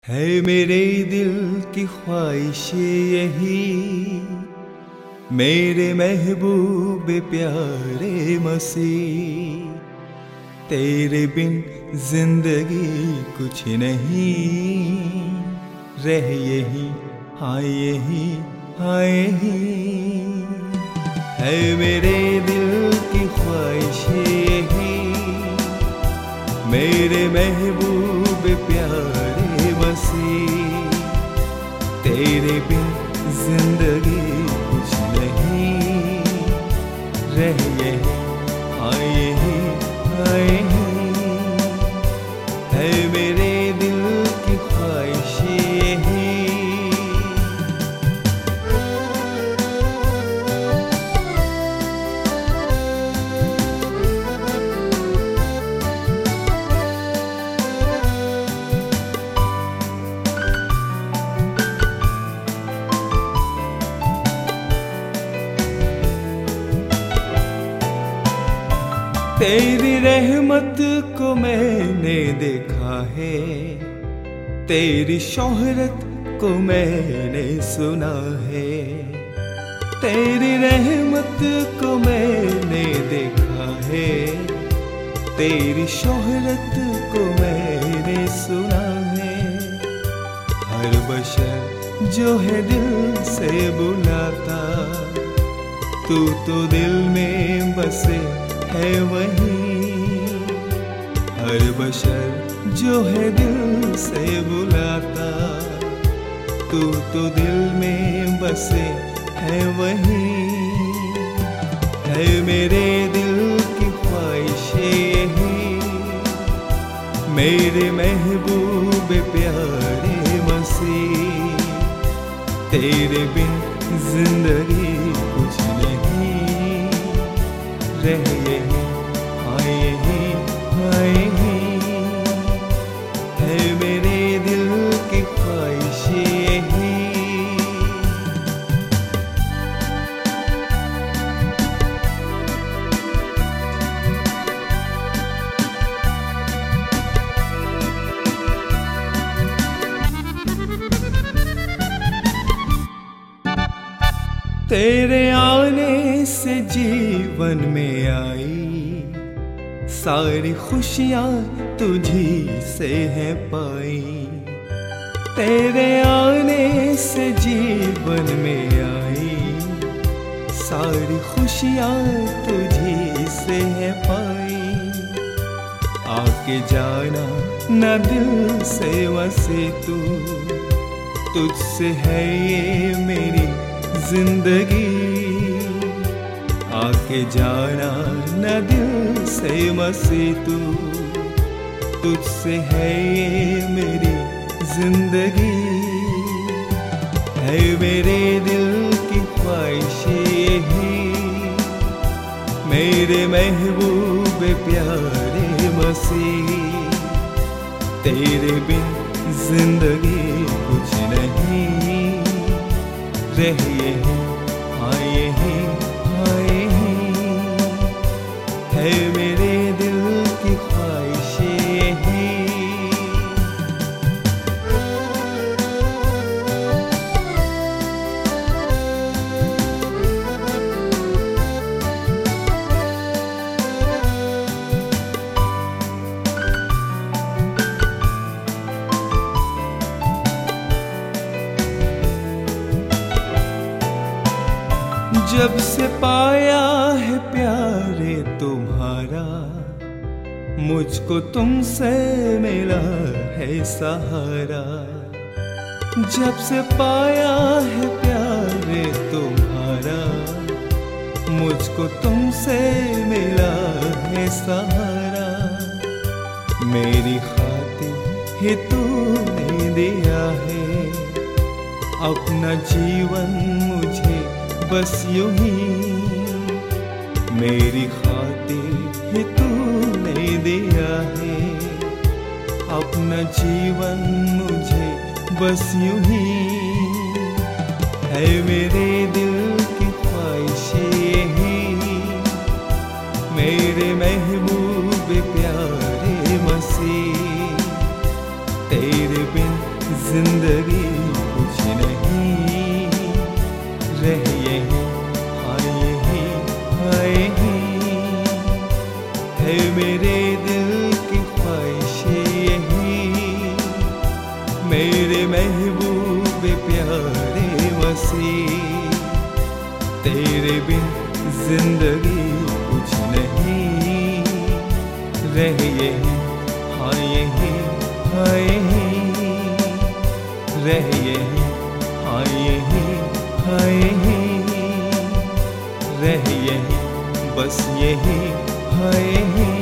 है मेरे दिल की ख्वाहिश यही, मेरे महबूब प्यारे मसीह, तेरे बिन जिंदगी कुछ नहीं, रह यही हाँ यही हाँ यही। है मेरे दिल की ख्वाहिश यही, मेरे महबूब प्यारे मसीह, तेरे बिन जिंदगी कुछ नहीं, रह यही हाँ यही हाँ यही। है मेरे दिल की ख्वाहिश यही। तेरी रहमत को मैंने देखा है, तेरी शोहरत को मैंने सुना है। तेरी रहमत को मैंने देखा है, तेरी शोहरत को मैंने सुना है। हर बशर जो है दिल से बुलाता, तू तो दिल में बसे है वही। हर बशर जो है दिल से बुलाता, तू तो दिल में बसे है वही। है मेरे दिल की ख्वाहिश यही, मेरे महबूब प्यारे मसीह, तेरे बिन जिंदगी कुछ नहीं, रह यही हाँ यही हाँ यही। है मेरे दिल की ख्वाहिश यही। तेरे आने से जीवन में आई, सारी खुशियाँ तुझी से हैं पाई। तेरे आने से जीवन में आई, सारी खुशियाँ तुझी से हैं पाई। आके जाना न दिल से वसे तू, तुझसे है ये मेरी जिंदगी। आके जाना न दिल से मसी तू, तुझसे है ये मेरी जिंदगी। है मेरे दिल की ख्वाहिश यही, मेरे महबूब प्यारे मसीह, तेरे बिन जिंदगी कुछ नहीं, रह यही हाँ यही हाँ यही। है मेरे दिल की ख्वाहिश यही। जब से पाया है प्यारे तुम्हारा, मुझको तुमसे मिला है सहारा। जब से पाया है प्यारे तुम्हारा, मुझको तुमसे मिला है सहारा। मेरी खातिर ही तूने दिया है अपना जीवन मुझे बस यूं ही। मेरी खातिर ही तूने दिया है अपना जीवन मुझे बस यूं ही। है मेरे दिल की ख्वाहिश यही, मेरे महबूब प्यारे मसीह, तेरे बिन जिंदगी कुछ नहीं, रह यही हाँ यही हाँ यही है मेरे दिल की ख्वाहिश यही, मेरे महबूब प्यारे वसीम, तेरे बिन जिंदगी कुछ नहीं, रह यही हाँ यही हाँ यही, रह यही हाँ यही हाँ यही, रह यही बस यही हाँ यही।